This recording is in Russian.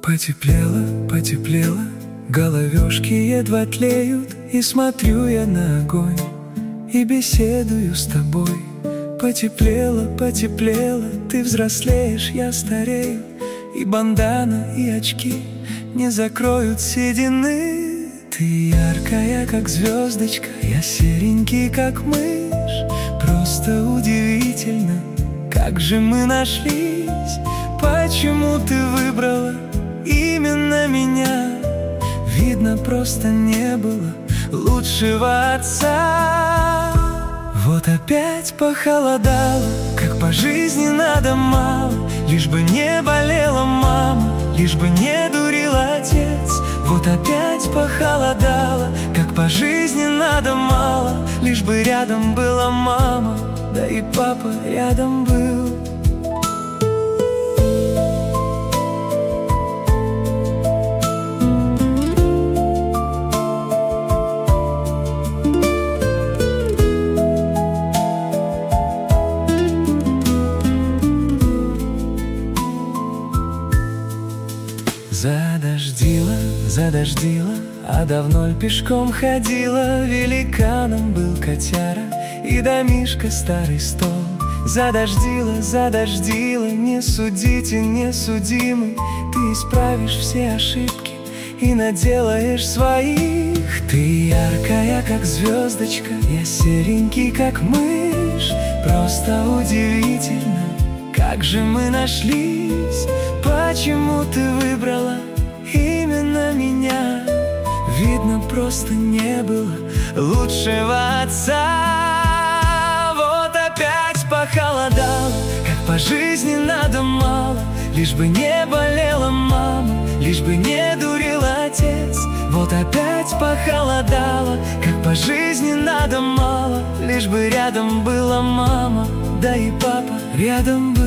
Потеплело, потеплело, головешки едва тлеют, и смотрю я на огонь, и беседую с тобой. Потеплело, потеплело, ты взрослеешь, я старею, и бандана, и очки не закроют седины. Ты яркая, как звездочка, я серенький, как мышь. Просто удивительно, как же мы нашлись. Почему ты выбрала именно меня? Видно, просто не было лучшего отца. Вот опять похолодало, как по жизни надо мало. Лишь бы не болела мама, лишь бы не дурил отец. Вот опять похолодало, как по жизни надо мало. Лишь бы рядом была мама, да и папа рядом был. Задождило, задождило, а давно ль пешком ходила? Великаном был котяра и домишко старый стол. Задождило, задождило, не судите, не судимый. Ты исправишь все ошибки и наделаешь своих. Ты яркая, как звездочка, я серенький, как мышь. Просто удивительно, как же мы нашлись. Почему ты выбрала именно меня? Видно, просто не было лучшего отца. Вот опять похолодало, как по жизни надо мало. Лишь бы не болела мама, лишь бы не дурил отец. Вот опять похолодало, как по жизни надо мало. Лишь бы рядом была мама, да и папа рядом был.